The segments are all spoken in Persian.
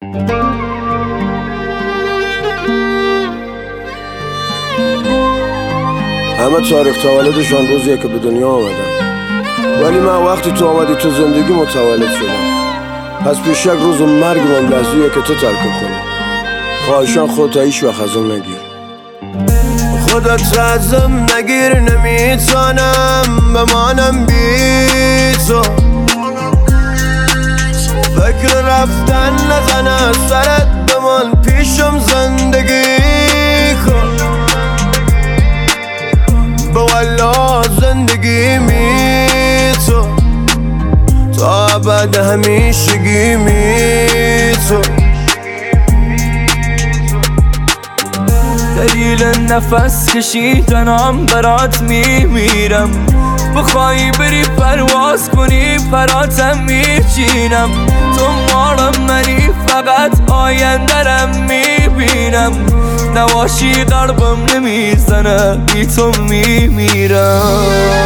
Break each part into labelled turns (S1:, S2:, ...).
S1: همه تاریخ تولدشان روزیه که به دنیا آمدن، ولی من وقتی تو آمدی تو زندگی متولد شدم. پس پیش یک روز مرگم لحظیه که تو ترک کنی. خواهشان خودت هیچ وقت ازم نگیر، خودت ازم نگیر. نمیتونم بمانم بی تو، فکر رفتن نزنه سرت بمان. پیشم زندگی کن، به والا زندگی می تو، تا ابد همیشگی می تو.
S2: دلیل نفس کشیدنم برات میمیرم، بخوای بری پرواز کنی پراتم میچینم. تو مالم منی فقط آیندرم میبینم، نواشی قلبم نمیزنه بی تو میمیرم.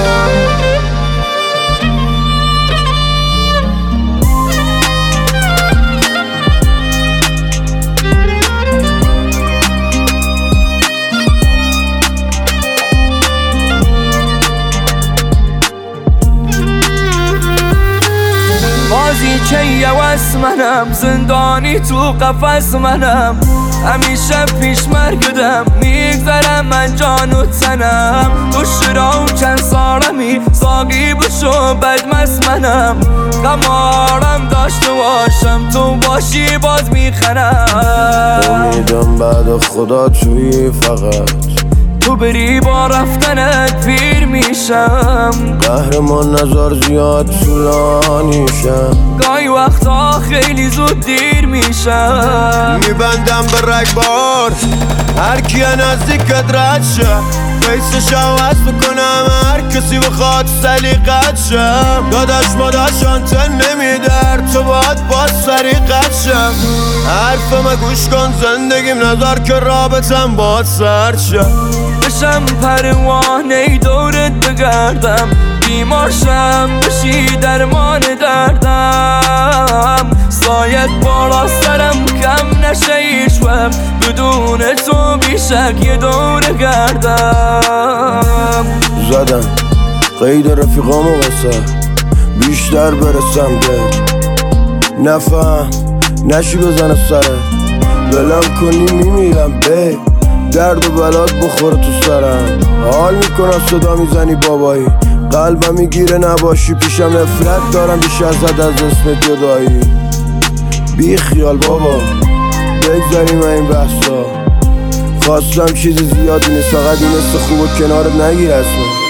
S2: بازیچه یوس منم، زندانی تو قفس منم. همیشه پیش مرگدم میگذرم من جان و تنم. تو شراو چند سالمی ساقی بشو بدمست منم. غمارم داشته باشم تو باشی باز میخنم.
S1: امیدم بعد خدا توی فقط
S2: تو بری با رفتنت پیر میشم.
S1: قهرمان نظر زیاد طولانی شم،
S2: گاهی وقتا خیلی زود دیر میشم.
S1: میبندم به رگبار هر کیه نزدیکت رد شه. فیسش عوض بکنم هر کسی بخواد سلیقت شم. داداش ماداشان تن نمیدر تو باید باز سریقت شم. حرفم گوش کن زندگیم نظر که رابطم باید سرد شم.
S2: بشم پروانه دورت بگردم، بیمار شم بشی درمان دردم. سایت بالا سرم کم نشه هیچ وقت، بدون تو بیشک یه دوره گردم.
S1: زدم قید رفیقامو واسه بیشتر برسم گرد. نفهم نشی بزنه سرت، بلم کنی میمیرم بی. درد و بلات بخوره تو سرم، حال میکنم صدا میزنی بابایی. قلبم میگیره نباشی پیشم، نفرت دارم بیش ازت از اسم جدایی. بی خیال بابا بگذاریم این بحثا، خواستم چیز زیادی نیست فقط این است خوب و کنارت نگیر اصلا.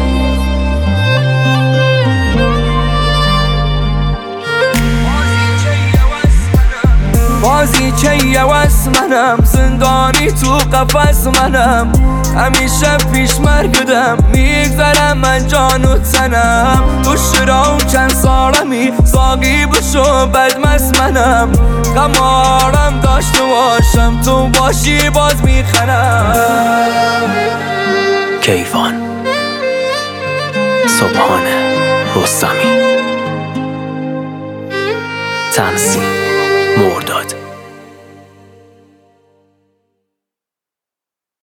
S2: بازیچه یوس منم، زندانی تو قفس منم. همیشه پیش مرگدم میگذرم من جان و تنم. تو شراو چند سالمی ساقی بشو بدمست منم. غمارم داشته باشم تو باشی باز میخنم.
S3: کیوان سبحانه رستمی، تنظیم مرداد.